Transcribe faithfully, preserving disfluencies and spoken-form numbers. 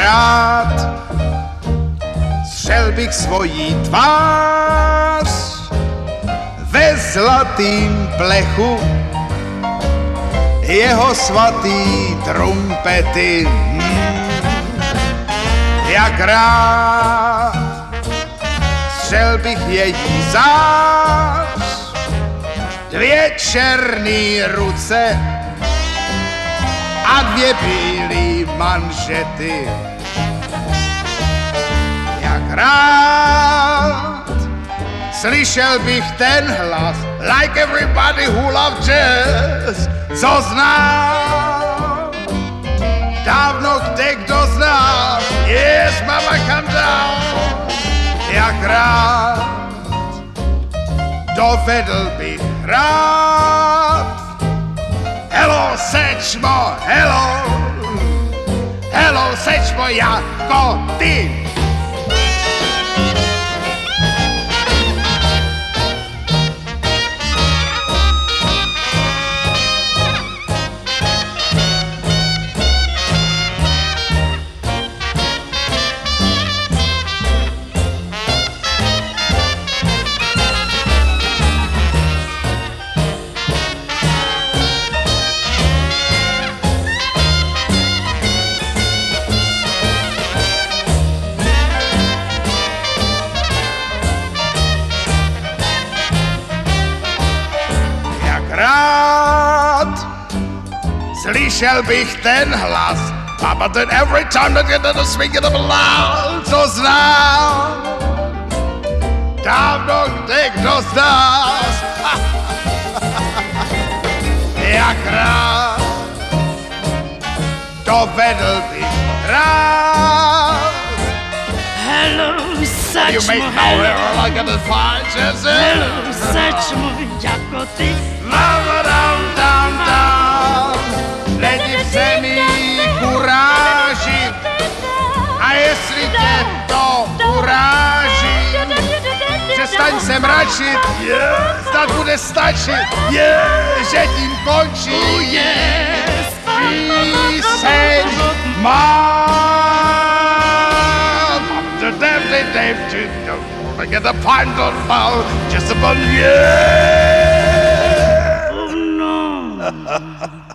rád střel bych svojí tvář ve zlatým plechu jeho svatý trumpety. Hmm. Jak rád střel bych její zář, dvě černý ruce a dvě bílý manžety. Jak rád slyšel bych ten hlas, like everybody who loved jazz, co znám. Dávno kde kdo zná, yes, mama, come down. Jak rád dovedl bych rád. Hello, sečmo, hello, hello, sečmo, jako ty. Rád slyšel bych ten hlas, but then every time that you do the swing of the loud, co znám. Dávno kde kdo z nás, jak rád dovedl bych rád. Hello, such You make no error like a fine jazz. Hello, such jako ty. Mama, down, down, down. Nedivte mi kuráži, a jestli tě to uráží, přestaň se mračit, yeah, snad bude stačit, yeah, že tím končí, oh, yes, píseň mám. The damn, the damn, don't forget the pine don't fall, just upon, yeah. Oh no.